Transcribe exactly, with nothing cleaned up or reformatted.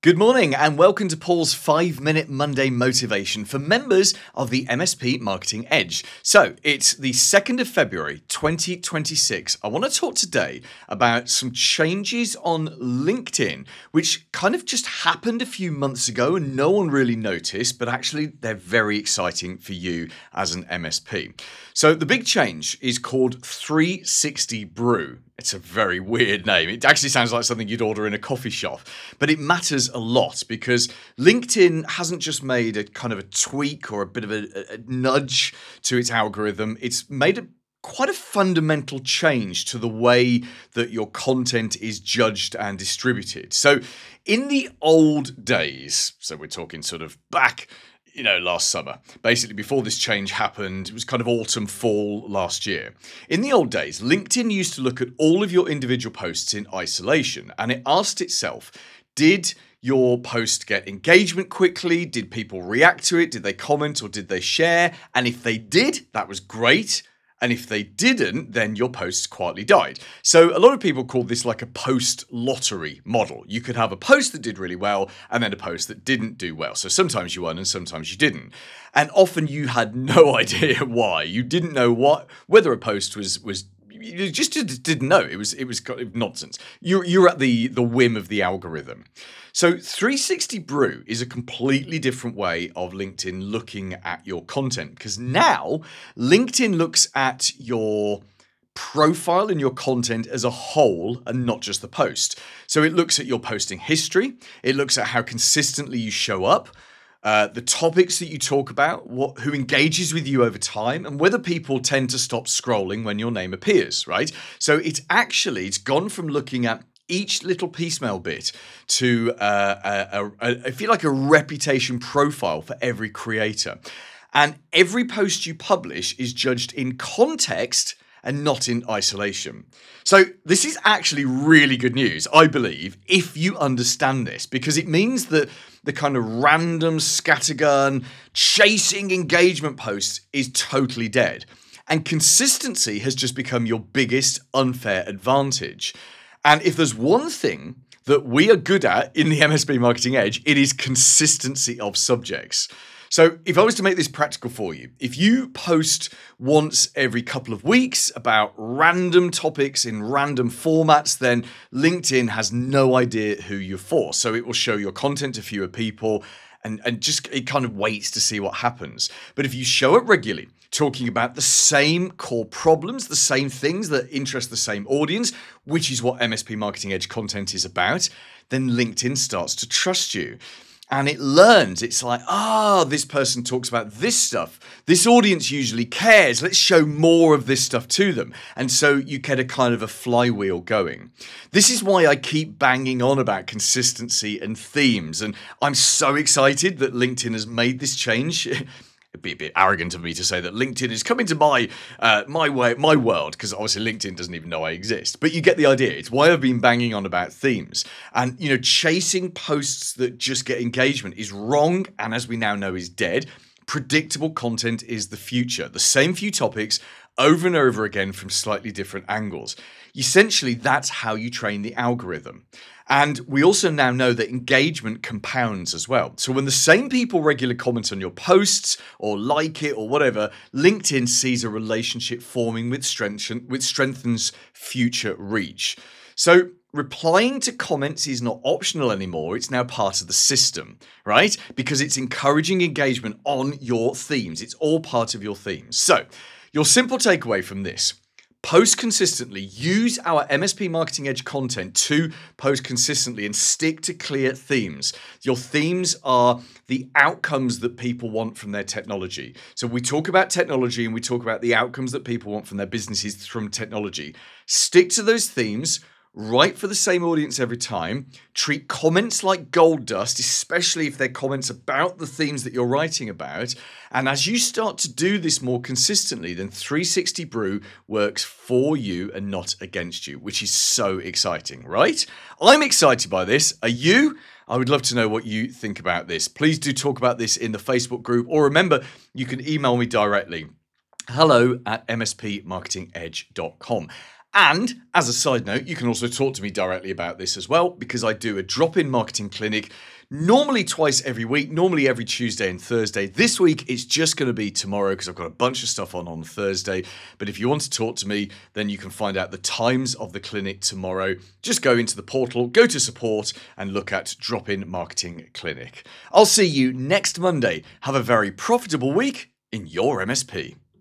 Good morning and welcome to Paul's five minute Monday Motivation for members of the M S P Marketing Edge. So, it's the second of February twenty twenty-six. I want to talk today about some changes on LinkedIn, which kind of just happened a few months ago and no one really noticed, but actually they're very exciting for you as an M S P. So, the big change is called three sixty Brew. It's a very weird name. It actually sounds like something you'd order in a coffee shop, but it matters a lot because LinkedIn hasn't just made a kind of a tweak or a bit of a, a nudge to its algorithm. It's made a quite a fundamental change to the way that your content is judged and distributed. So in the old days, so we're talking sort of back you know, last summer. Basically, before this change happened, it was kind of autumn, fall last year. In the old days, LinkedIn used to look at all of your individual posts in isolation, and it asked itself, did your post get engagement quickly? Did people react to it? Did they comment or did they share? And if they did, that was great. And if they didn't, then your posts quietly died. So a lot of people call this like a post lottery model. You could have a post that did really well and then a post that didn't do well. So sometimes you won and sometimes you didn't. And often you had no idea why. You didn't know what whether a post was was you just didn't know. It was it was kind of nonsense. You're you're at the the whim of the algorithm. So three sixty Brew is a completely different way of LinkedIn looking at your content, because now LinkedIn looks at your profile and your content as a whole and not just the post. So it looks at your posting history. It looks at how consistently you show up. Uh, the topics that you talk about, what, who engages with you over time, and whether people tend to stop scrolling when your name appears, right? So it's actually, it's gone from looking at each little piecemeal bit to, uh, a, a, a, I feel like a reputation profile for every creator. And every post you publish is judged in context and not in isolation. So this is actually really good news, I believe, if you understand this, because it means that the kind of random scattergun chasing engagement posts is totally dead. And consistency has just become your biggest unfair advantage. And if there's one thing that we are good at in the M S P Marketing Edge, it is consistency of subjects. So if I was to make this practical for you, if you post once every couple of weeks about random topics in random formats, then LinkedIn has no idea who you're for. So it will show your content to fewer people and, and just it kind of waits to see what happens. But if you show up regularly, talking about the same core problems, the same things that interest the same audience, which is what M S P Marketing Edge content is about, then LinkedIn starts to trust you. And it learns, it's like, ah, oh, this person talks about this stuff. This audience usually cares. Let's show more of this stuff to them. And so you get a kind of a flywheel going. This is why I keep banging on about consistency and themes. And I'm so excited that LinkedIn has made this change. It'd be a bit arrogant of me to say that LinkedIn is coming to my uh, my way, my world, because obviously LinkedIn doesn't even know I exist. But you get the idea. It's why I've been banging on about themes. And, you know, chasing posts that just get engagement is wrong, and as we now know, is dead. Predictable content is the future. The same few topics over and over again from slightly different angles. Essentially, that's how you train the algorithm. And we also now know that engagement compounds as well. So when the same people regularly comment on your posts or like it or whatever, LinkedIn sees a relationship forming which strengthens, which strengthens future reach. So replying to comments is not optional anymore. It's now part of the system, right? Because it's encouraging engagement on your themes. It's all part of your themes. So your simple takeaway from this: post consistently, use our M S P Marketing Edge content to post consistently and stick to clear themes. Your themes are the outcomes that people want from their technology. So we talk about technology and we talk about the outcomes that people want from their businesses from technology. Stick to those themes. Write for the same audience every time. Treat comments like gold dust, especially if they're comments about the themes that you're writing about. And as you start to do this more consistently, then three sixty Brew works for you and not against you, which is so exciting, right? I'm excited by this. Are you? I would love to know what you think about this. Please do talk about this in the Facebook group, or remember, you can email me directly. hello at m s p marketing edge dot com. And as a side note, you can also talk to me directly about this as well, because I do a drop-in marketing clinic normally twice every week, normally every Tuesday and Thursday. This week, it's just going to be tomorrow because I've got a bunch of stuff on on Thursday. But if you want to talk to me, then you can find out the times of the clinic tomorrow. Just go into the portal, go to support, and look at Drop-in Marketing Clinic. I'll see you next Monday. Have a very profitable week in your M S P.